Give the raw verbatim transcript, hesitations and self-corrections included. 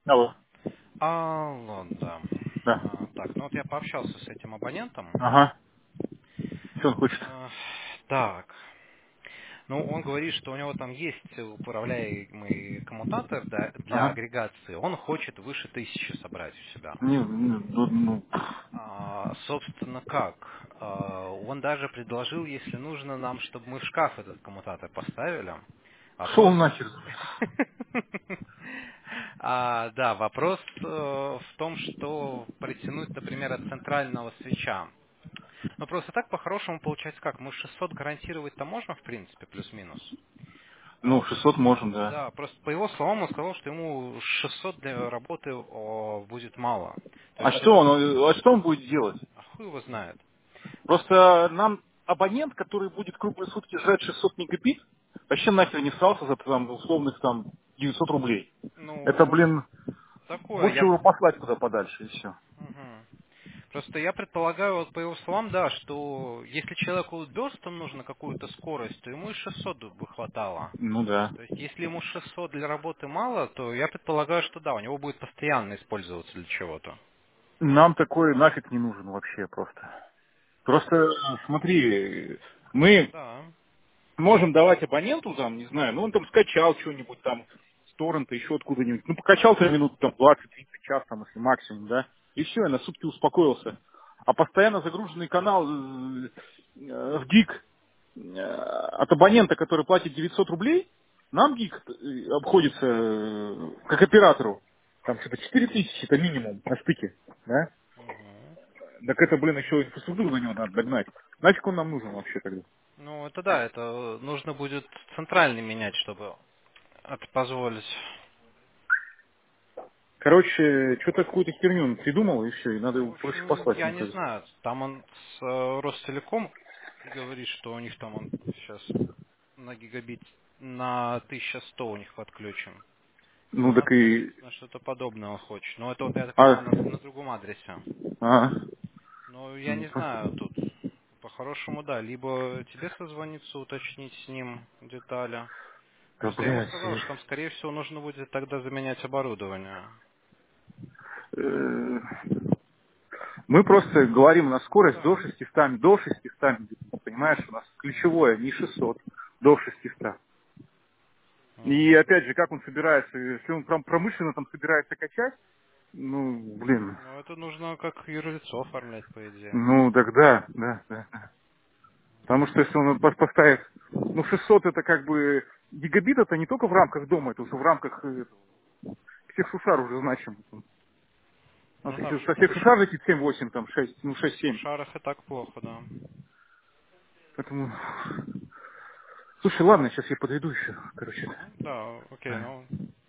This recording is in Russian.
Алло. Алло, да. Да. А, так, ну вот я пообщался с этим абонентом. Ага. Что он хочет? А, так, ну он говорит, что у него там есть управляемый коммутатор да, для Ага. агрегации. Он хочет выше тысячи собрать у себя. Не, не, ну, ну, А, собственно, как? А, он даже предложил, если нужно нам, чтобы мы в шкаф этот коммутатор поставили. шел Вопрос... нахер. А, да, вопрос э, в том, что притянуть, например, от центрального свеча. Ну, просто так, по-хорошему, получается как? Мы шестьсот гарантировать-то можем, в принципе, плюс-минус. Ну, А, шестьсот можем, да. да, просто по его словам он сказал, что ему шестьсот для работы о, будет мало. То А есть что это... он, а что он будет делать? А хуй его знает. Просто нам абонент, который будет круглые сутки жрать шестьсот мегабит, вообще нахер не всрался за там условных там девятьсот рублей. Это, Ну, блин, такое, лучше я... его послать куда подальше и все. Мгм. Просто я предполагаю, вот по его словам, да, что если человеку бёрстом нужно какую-то скорость, то ему и шестьсот бы хватало. Ну да. То есть, если ему шестьсот для работы мало, то я предполагаю, что да, у него будет постоянно использоваться для чего-то. Нам такой нафиг не нужен вообще просто. Просто смотри, мы Да. можем давать абоненту, там, не знаю, ну он там скачал что-нибудь там с торрента, еще откуда-нибудь, ну покачал-то минут там двадцать тридцать час там, если максимум, да, и все, я на сутки успокоился. А постоянно загруженный канал э, э, в гиг э, от абонента, который платит девятьсот рублей, нам гиг э, обходится э, как оператору, там что-то четыре тысячи, это минимум на стыке, да. Мгм. Так это, блин, еще инфраструктуру на него надо догнать. Нафиг он нам нужен вообще тогда? Ну, это да, это нужно будет центральный менять, чтобы это позволить. Короче, что-то какую-то херню он придумал, и все, и надо Ну, в его проще общем, послать я ему не тогда. знаю. Там он с э, Ростелеком говорит, что у них там он сейчас на гигабит на тысяча сто у них подключен. Ну, На, так и... на что-то подобное он хочет. Но это вот, я так А, понимаю, на, на другом адресе. а, Но я ну, не просто... знаю тут. По-хорошему, да. Либо тебе созвониться, уточнить с ним детали. Да, Просто я ему блядь, сказал, э, что там, скорее всего, нужно будет тогда заменять оборудование. э, мы просто говорим на скорость до Да. шестисот, до шестисот, понимаешь, у нас ключевое, не шестьсот, до шестисот. И Мгм. опять же, как он собирается, если он прям промышленно там собирается качать, ну, блин, Ну, это нужно как юрлицо оформлять, по идее. ну, тогда, да, да, да. Потому что если он пос- поставит, ну, шестьсот это как бы, гигабит это не только в рамках дома, это уже в рамках э, всех сушар уже значим. У нас Ну да, если в, со ш- всех в ш- сушар летит семь восемь, там шесть, ну шесть в семь. шарах и так плохо, да. Поэтому, слушай, ладно, сейчас я подойду еще, короче. Мгм. Да, окей, А, ну